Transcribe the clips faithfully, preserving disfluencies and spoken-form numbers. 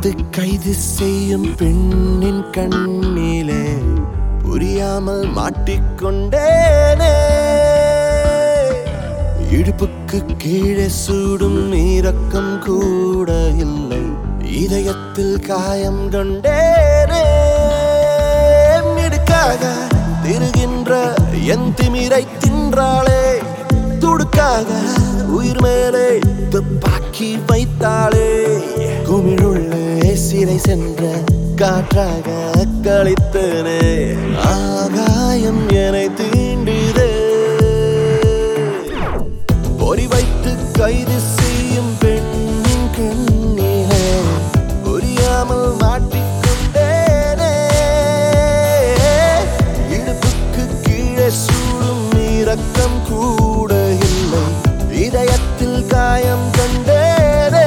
வைத்து கைது செய்யும் பெண்ணின் கண்ணிலே புரியாமல் மாட்டிக்கொண்டேனே. இடுப்புக்கு கீழே சூடும் இரக்கம் கூட இல்லை, இதயத்தில் காயம் கொண்டேனே. மிடுக்காக திருகின்ற என் திமிரை தின்றாளே, துடுக்காக உயிர் மேலே துப்பாக்கி வைத்தாளே. குமிழுள்ளே சிறை சென்ற காற்றாக கழித்தனே, ஆகாயம் என்னை தீண்டிதே. பொறி வைத்து கைது செய்யும் பெண்ணின் கண்ணிலே புரியாமல் மாட்டிக்கொண்டேனே. இடுப்புக்கு கீழே சூடும் இரக்கம் கூட இல்லை, இதயத்தில் காயம் கண்டேனே.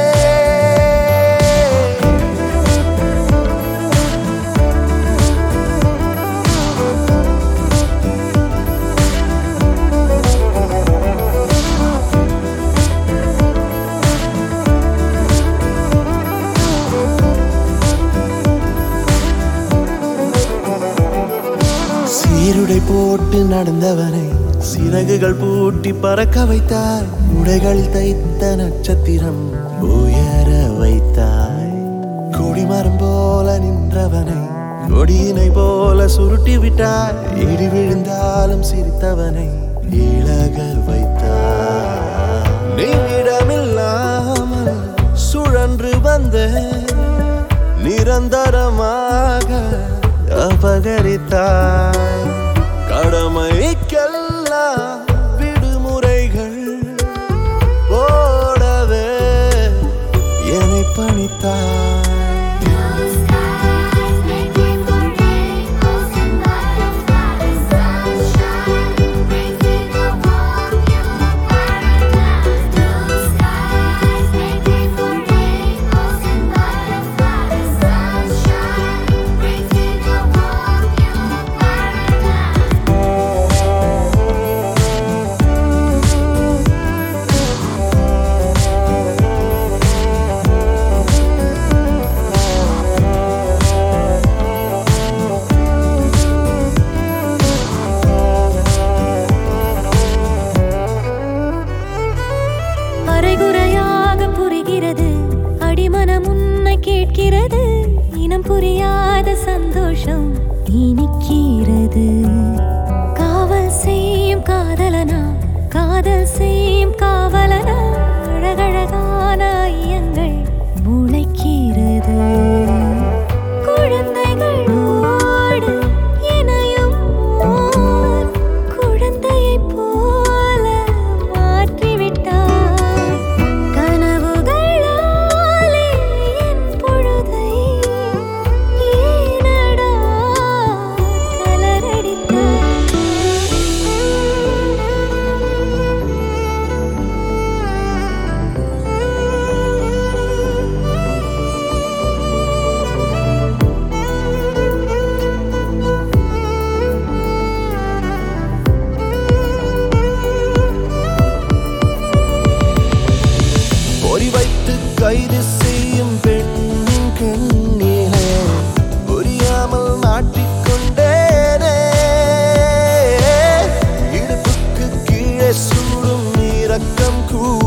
சீருடை போட்டு நடந்தவனை சிறகுகள் பூட்டி பறக்க வைத்தாய், உடைகளில் தைத்த நட்சத்திரம் உயர வைத்தாய். கொடிமரம் போல நின்றவனை கொடியினை போல சுருட்டி விட்டாய், இடி விழுந்தாலும் சிரித்தவனை இழக வைத்தாய். நீடமில்லாமல் சுழன்று வந்த நிரந்தரமாக அபகரித்தாய். கடமைக்கெல்லாம் விடுமுறைகள் போடவே என்னை பணித்தாய். அரைகுறையாக புரிகிறது, அடிமனம் உன்னை கேட்கிறது, இனம் புரியாத சந்தோஷம் இனிக்கிறது. காவல் செய்யும் காதலனா, காதல் செய்யும் காவலனா, அழகழகான ஐயங்கள் முளைக்கிறது. குழந்தைகளோடு இணையும் ஓர் குழந்தையை போல மாற்றிவிட்டார். கனவுகளாலே என் பொழுதை ஏனடா கலரடித்தார். பொறி வைத்து கைது செய்யும் பெண்ணின் கண்ணிலே புரியாமல் மாட்டிக்கொண்டேனே. இடுப்புக்கு கீழே சூடும் இரக்கம் கூட